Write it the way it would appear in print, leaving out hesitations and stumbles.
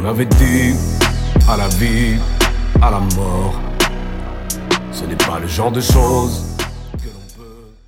On avait dit à la vie, à la mort. Ce n'est pas le genre de choses